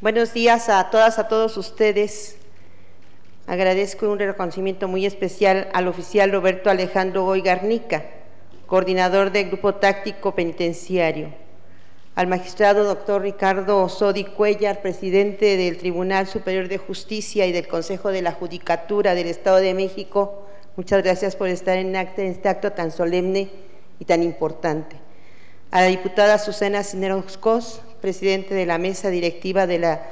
Buenos días a todas, a todos ustedes. Agradezco un reconocimiento muy especial al oficial Roberto Alejandro Goy Garnica, coordinador del Grupo Táctico Penitenciario, al magistrado doctor Ricardo Sodi Cuellar, presidente del Tribunal Superior de Justicia y del Consejo de la Judicatura del Estado de México. Muchas gracias por estar en este acto tan solemne y tan importante. A la diputada Susana Cisneros Cos, presidente de la mesa directiva de la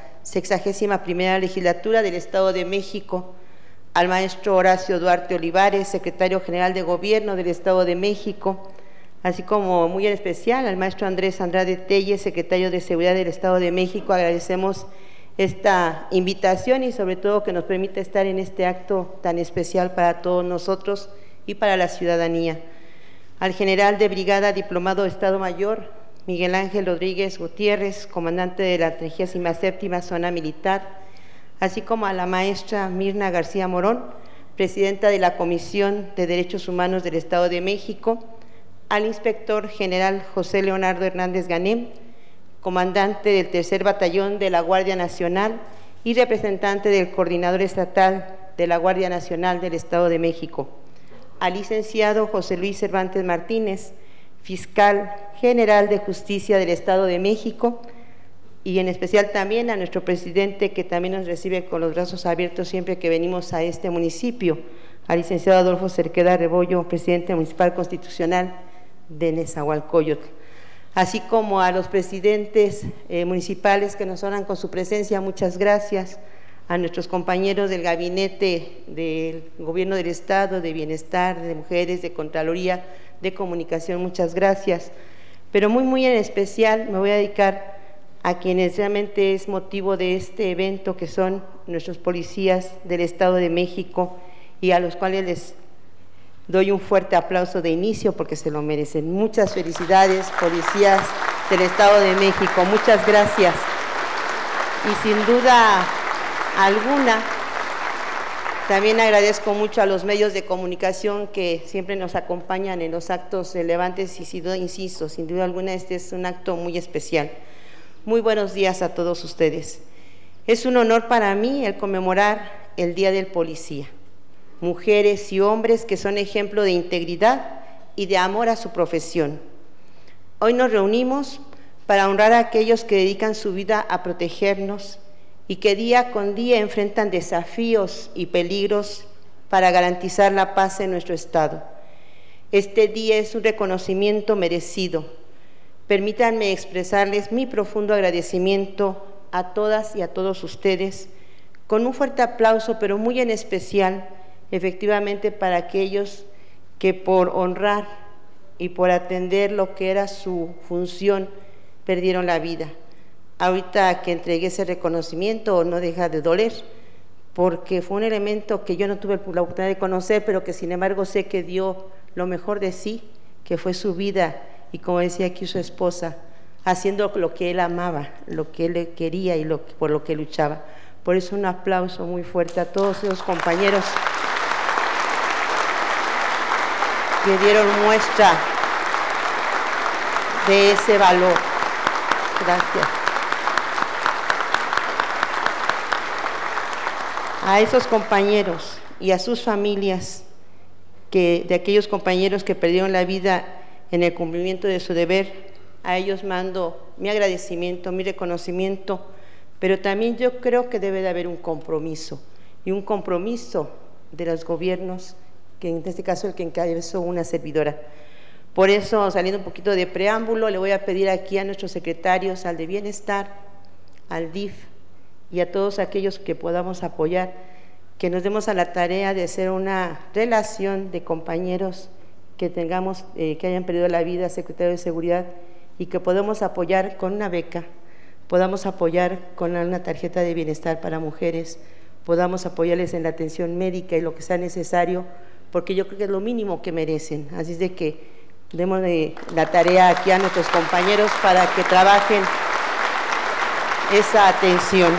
61ª Legislatura del Estado de México, al maestro Horacio Duarte Olivares, secretario general de Gobierno del Estado de México, así como muy en especial al maestro Andrés Andrade Telles, secretario de Seguridad del Estado de México. Agradecemos esta invitación y sobre todo que nos permita estar en este acto tan especial para todos nosotros y para la ciudadanía. Al general de brigada diplomado de Estado Mayor, Miguel Ángel Rodríguez Gutiérrez, comandante de la 37ª Zona Militar, así como a la maestra Mirna García Morón, presidenta de la Comisión de Derechos Humanos del Estado de México, al inspector general José Leonardo Hernández Ganem, comandante del 3er Batallón de la Guardia Nacional y representante del Coordinador Estatal de la Guardia Nacional del Estado de México, al licenciado José Luis Cervantes Martínez, fiscal general de Justicia del Estado de México, y en especial también a nuestro presidente, que también nos recibe con los brazos abiertos siempre que venimos a este municipio, al licenciado Adolfo Cerqueda Rebollo, presidente municipal constitucional de Nezahualcóyotl, así como a los presidentes municipales que nos honran con su presencia. Muchas gracias. A nuestros compañeros del Gabinete del Gobierno del Estado, de Bienestar, de Mujeres, de Contraloría, de Comunicación, muchas gracias. Pero muy en especial me voy a dedicar a quienes realmente es motivo de este evento, que son nuestros policías del Estado de México, y a los cuales les doy un fuerte aplauso de inicio porque se lo merecen. Muchas felicidades, policías del Estado de México, muchas gracias. Y sin duda alguna, también agradezco mucho a los medios de comunicación que siempre nos acompañan en los actos relevantes y, insisto, sin duda alguna este es un acto muy especial. Muy buenos días a todos ustedes. Es un honor para mí el conmemorar el Día del Policía. Mujeres y hombres que son ejemplo de integridad y de amor a su profesión. Hoy nos reunimos para honrar a aquellos que dedican su vida a protegernos y que día con día enfrentan desafíos y peligros para garantizar la paz en nuestro Estado. Este día es un reconocimiento merecido. Permítanme expresarles mi profundo agradecimiento a todas y a todos ustedes, con un fuerte aplauso, pero muy en especial, efectivamente, para aquellos que por honrar y por atender lo que era su función, perdieron la vida. Ahorita que entregué ese reconocimiento no deja de doler, porque fue un elemento que yo no tuve la oportunidad de conocer, pero que sin embargo sé que dio lo mejor de sí, que fue su vida, y como decía aquí su esposa, haciendo lo que él amaba, lo que él quería y por lo que luchaba. Por eso un aplauso muy fuerte a todos esos compañeros que dieron muestra de ese valor. Gracias. A esos compañeros y a sus familias, de aquellos compañeros que perdieron la vida en el cumplimiento de su deber, a ellos mando mi agradecimiento, mi reconocimiento, pero también yo creo que debe de haber un compromiso, y un compromiso de los gobiernos, que en este caso el que encabezó una servidora. Por eso, saliendo un poquito de preámbulo, le voy a pedir aquí a nuestros secretarios, al de Bienestar, al DIF, y a todos aquellos que podamos apoyar, que nos demos a la tarea de hacer una relación de compañeros que tengamos, que hayan perdido la vida, secretario de Seguridad, y que podamos apoyar con una beca, podamos apoyar con una tarjeta de bienestar para mujeres, podamos apoyarles en la atención médica y lo que sea necesario, porque yo creo que es lo mínimo que merecen. Así es de que demos la tarea aquí a nuestros compañeros para que trabajen esa atención.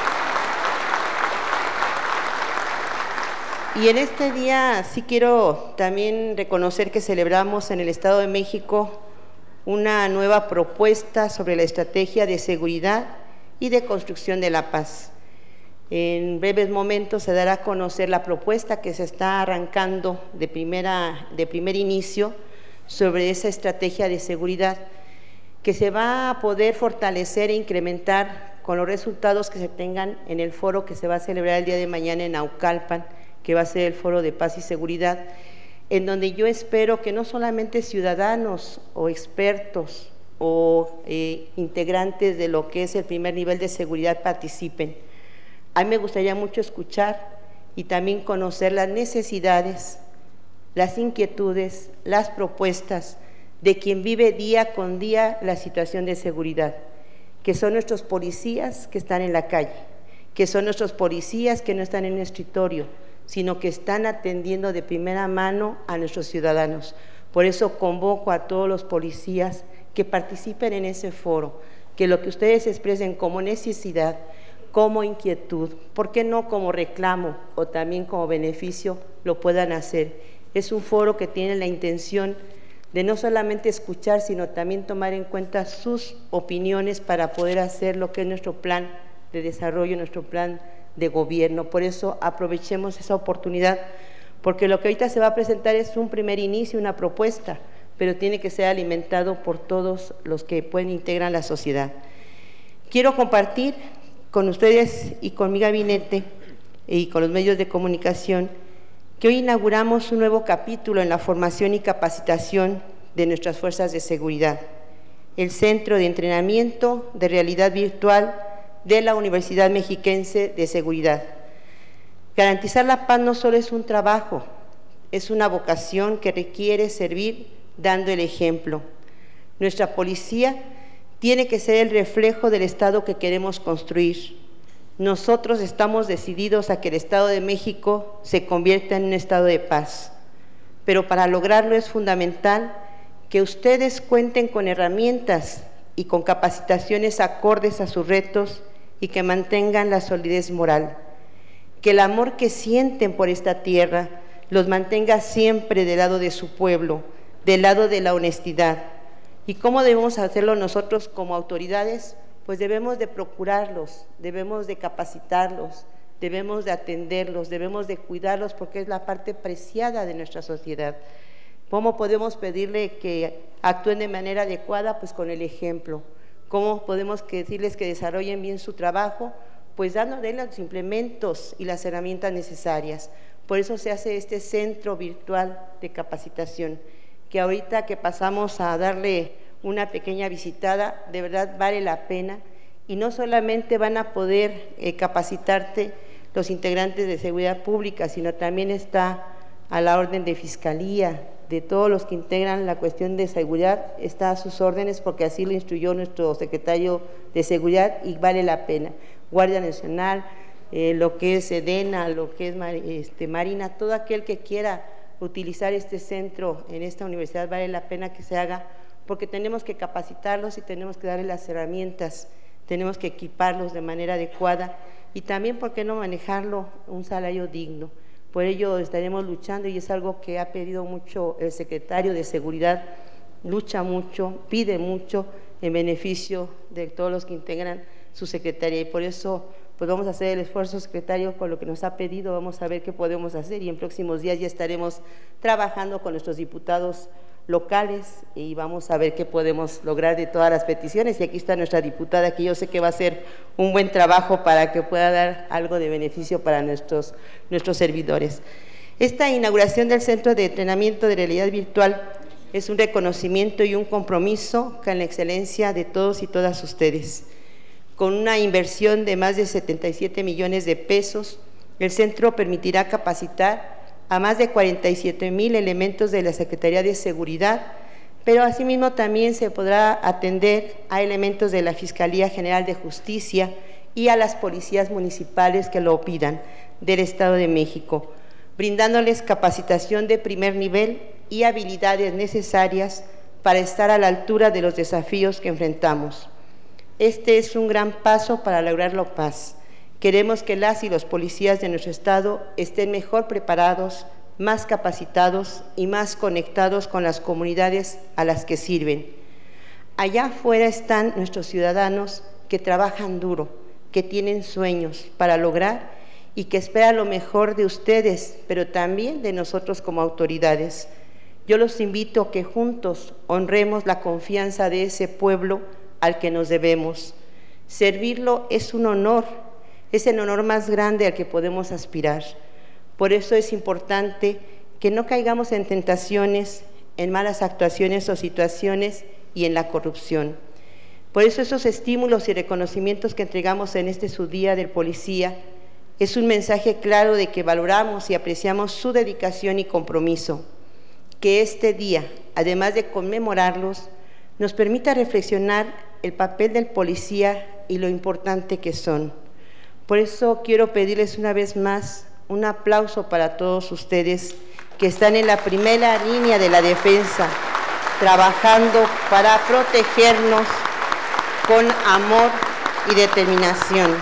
Y en este día sí quiero también reconocer que celebramos en el Estado de México una nueva propuesta sobre la estrategia de seguridad y de construcción de la paz. En breves momentos se dará a conocer la propuesta que se está arrancando de primer inicio sobre esa estrategia de seguridad que se va a poder fortalecer e incrementar con los resultados que se tengan en el foro que se va a celebrar el día de mañana en Naucalpan, que va a ser el Foro de Paz y Seguridad, en donde yo espero que no solamente ciudadanos o expertos o integrantes de lo que es el primer nivel de seguridad participen. A mí me gustaría mucho escuchar y también conocer las necesidades, las inquietudes, las propuestas de quien vive día con día la situación de seguridad, que son nuestros policías que están en la calle, que son nuestros policías que no están en un escritorio, sino que están atendiendo de primera mano a nuestros ciudadanos. Por eso convoco a todos los policías que participen en ese foro, que lo que ustedes expresen como necesidad, como inquietud, ¿por qué no como reclamo o también como beneficio lo puedan hacer? Es un foro que tiene la intención de no solamente escuchar, sino también tomar en cuenta sus opiniones para poder hacer lo que es nuestro plan de desarrollo, nuestro plan de gobierno. Por eso aprovechemos esa oportunidad, porque lo que ahorita se va a presentar es un primer inicio, una propuesta, pero tiene que ser alimentado por todos los que pueden integrar la sociedad. Quiero compartir con ustedes y con mi gabinete y con los medios de comunicación que hoy inauguramos un nuevo capítulo en la formación y capacitación de nuestras fuerzas de seguridad, el Centro de Entrenamiento de Realidad Virtual de la Universidad Mexiquense de Seguridad. Garantizar la paz no solo es un trabajo, es una vocación que requiere servir dando el ejemplo. Nuestra policía tiene que ser el reflejo del Estado que queremos construir. Nosotros estamos decididos a que el Estado de México se convierta en un estado de paz, pero para lograrlo es fundamental que ustedes cuenten con herramientas y con capacitaciones acordes a sus retos y que mantengan la solidez moral, que el amor que sienten por esta tierra los mantenga siempre del lado de su pueblo, del lado de la honestidad. ¿Y cómo debemos hacerlo nosotros como autoridades? Pues debemos de procurarlos, debemos de capacitarlos, debemos de atenderlos, debemos de cuidarlos porque es la parte preciada de nuestra sociedad. ¿Cómo podemos pedirle que actúen de manera adecuada? Pues con el ejemplo. ¿Cómo podemos decirles que desarrollen bien su trabajo? Pues dándoles los implementos y las herramientas necesarias. Por eso se hace este centro virtual de capacitación, que ahorita que pasamos a darle una pequeña visitada, de verdad vale la pena, y no solamente van a poder capacitarte los integrantes de seguridad pública, sino también está a la orden de fiscalía, de todos los que integran la cuestión de seguridad, está a sus órdenes porque así lo instruyó nuestro secretario de Seguridad y vale la pena. Guardia Nacional, lo que es Sedena, lo que es Marina, todo aquel que quiera utilizar este centro en esta universidad vale la pena que se haga, porque tenemos que capacitarlos y tenemos que darles las herramientas, tenemos que equiparlos de manera adecuada y también, ¿por qué no manejarlo un salario digno? Por ello estaremos luchando y es algo que ha pedido mucho el secretario de Seguridad, lucha mucho, pide mucho en beneficio de todos los que integran su secretaría y por eso pues vamos a hacer el esfuerzo, secretario, con lo que nos ha pedido, vamos a ver qué podemos hacer y en próximos días ya estaremos trabajando con nuestros diputados locales y vamos a ver qué podemos lograr de todas las peticiones. Y aquí está nuestra diputada, que yo sé que va a hacer un buen trabajo para que pueda dar algo de beneficio para nuestros servidores. Esta inauguración del Centro de Entrenamiento de Realidad Virtual es un reconocimiento y un compromiso con la excelencia de todos y todas ustedes. Con una inversión de más de 77 millones de pesos, el centro permitirá capacitar a más de 47,000 elementos de la Secretaría de Seguridad, pero asimismo también se podrá atender a elementos de la Fiscalía General de Justicia y a las policías municipales que lo pidan del Estado de México, brindándoles capacitación de primer nivel y habilidades necesarias para estar a la altura de los desafíos que enfrentamos. Este es un gran paso para lograr la paz. Queremos que las y los policías de nuestro Estado estén mejor preparados, más capacitados y más conectados con las comunidades a las que sirven. Allá afuera están nuestros ciudadanos que trabajan duro, que tienen sueños para lograr y que esperan lo mejor de ustedes, pero también de nosotros como autoridades. Yo los invito a que juntos honremos la confianza de ese pueblo al que nos debemos. Servirlo es un honor, es el honor más grande al que podemos aspirar. Por eso es importante que no caigamos en tentaciones, en malas actuaciones o situaciones y en la corrupción. Por eso esos estímulos y reconocimientos que entregamos en este su Día del Policía es un mensaje claro de que valoramos y apreciamos su dedicación y compromiso. Que este día, además de conmemorarlos, nos permita reflexionar el papel del policía y lo importante que son. Por eso quiero pedirles una vez más un aplauso para todos ustedes que están en la primera línea de la defensa, trabajando para protegernos con amor y determinación.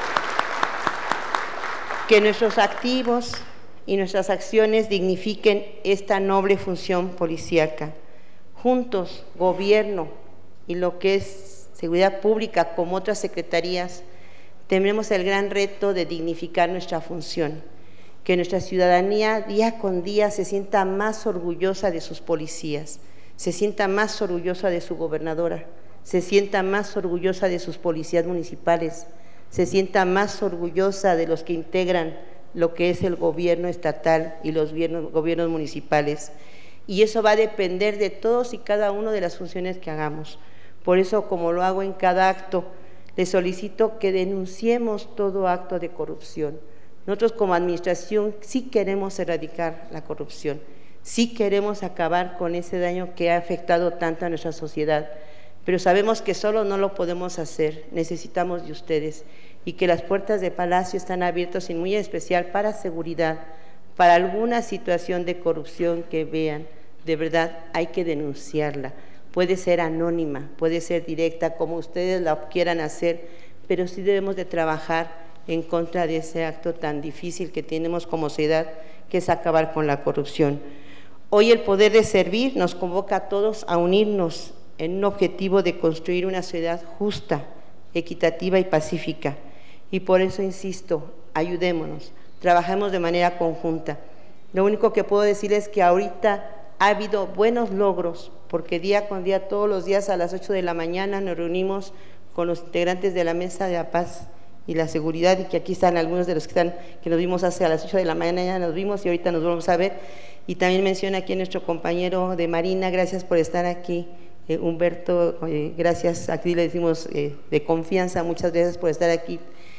Que nuestros activos y nuestras acciones dignifiquen esta noble función policíaca. Juntos, gobierno y lo que es seguridad pública, como otras secretarías, tenemos el gran reto de dignificar nuestra función, que nuestra ciudadanía día con día se sienta más orgullosa de sus policías, se sienta más orgullosa de su gobernadora, se sienta más orgullosa de sus policías municipales, se sienta más orgullosa de los que integran lo que es el gobierno estatal y los gobiernos municipales. Y eso va a depender de todos y cada uno de las funciones que hagamos. Por eso, como lo hago en cada acto, les solicito que denunciemos todo acto de corrupción. Nosotros como administración sí queremos erradicar la corrupción, sí queremos acabar con ese daño que ha afectado tanto a nuestra sociedad, pero sabemos que solo no lo podemos hacer, necesitamos de ustedes y que las puertas de Palacio están abiertas y muy especial para seguridad, para alguna situación de corrupción que vean, de verdad hay que denunciarla. Puede ser anónima, puede ser directa, como ustedes la quieran hacer, pero sí debemos de trabajar en contra de ese acto tan difícil que tenemos como sociedad, que es acabar con la corrupción. Hoy el poder de servir nos convoca a todos a unirnos en un objetivo de construir una sociedad justa, equitativa y pacífica. Y por eso insisto, ayudémonos, trabajemos de manera conjunta. Lo único que puedo decir es que ahorita ha habido buenos logros, porque día con día, todos los días a las 8 de la mañana nos reunimos con los integrantes de la Mesa de la Paz y la Seguridad, y que aquí están algunos de los que nos vimos hace a las 8 de la mañana, ya nos vimos y ahorita nos vamos a ver. Y también menciona aquí nuestro compañero de Marina, gracias por estar aquí. Humberto, gracias, aquí le decimos de confianza, muchas gracias por estar aquí.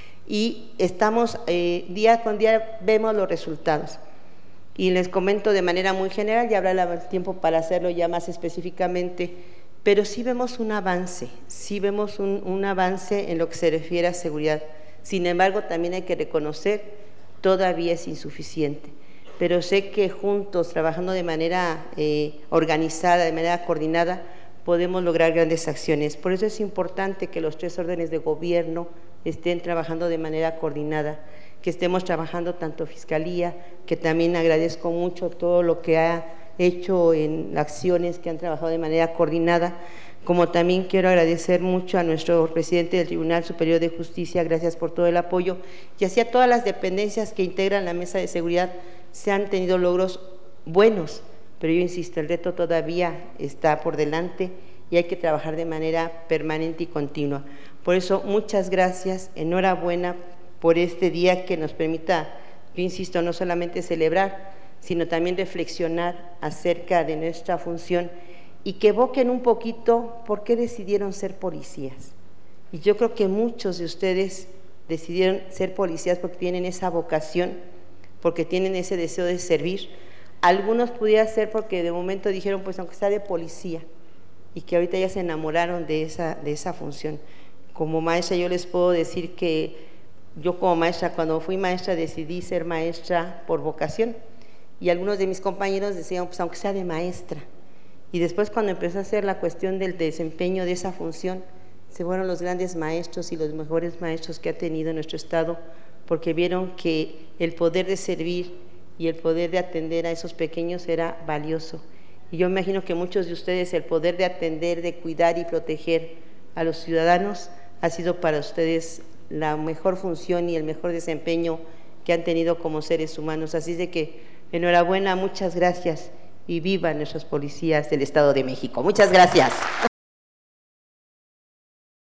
Y estamos, día con día vemos los resultados. Y les comento de manera muy general, ya habrá el tiempo para hacerlo ya más específicamente, pero sí vemos un avance, sí vemos un avance en lo que se refiere a seguridad. Sin embargo, también hay que reconocer, todavía es insuficiente. Pero sé que juntos, trabajando de manera organizada, de manera coordinada, podemos lograr grandes acciones. Por eso es importante que los 3 órdenes de gobierno estén trabajando de manera coordinada, que estemos trabajando tanto Fiscalía, que también agradezco mucho todo lo que ha hecho en acciones que han trabajado de manera coordinada, como también quiero agradecer mucho a nuestro presidente del Tribunal Superior de Justicia, gracias por todo el apoyo, y así a todas las dependencias que integran la Mesa de Seguridad. Se han tenido logros buenos, pero yo insisto, el reto todavía está por delante y hay que trabajar de manera permanente y continua. Por eso, muchas gracias, enhorabuena por este día que nos permita, yo insisto, no solamente celebrar, sino también reflexionar acerca de nuestra función y que evoquen un poquito por qué decidieron ser policías. Y yo creo que muchos de ustedes decidieron ser policías porque tienen esa vocación, porque tienen ese deseo de servir. Algunos pudiera ser porque de momento dijeron, pues aunque sea de policía, y que ahorita ya se enamoraron de esa función. Como maestra yo les puedo decir que yo como maestra, cuando fui maestra decidí ser maestra por vocación, y algunos de mis compañeros decían, pues aunque sea de maestra. Y después cuando empezó a hacer la cuestión del desempeño de esa función, se fueron los grandes maestros y los mejores maestros que ha tenido nuestro Estado, porque vieron que el poder de servir y el poder de atender a esos pequeños era valioso. Y yo imagino que muchos de ustedes el poder de atender, de cuidar y proteger a los ciudadanos ha sido para ustedes la mejor función y el mejor desempeño que han tenido como seres humanos. Así de que enhorabuena, muchas gracias y viva nuestros policías del Estado de México. Muchas gracias.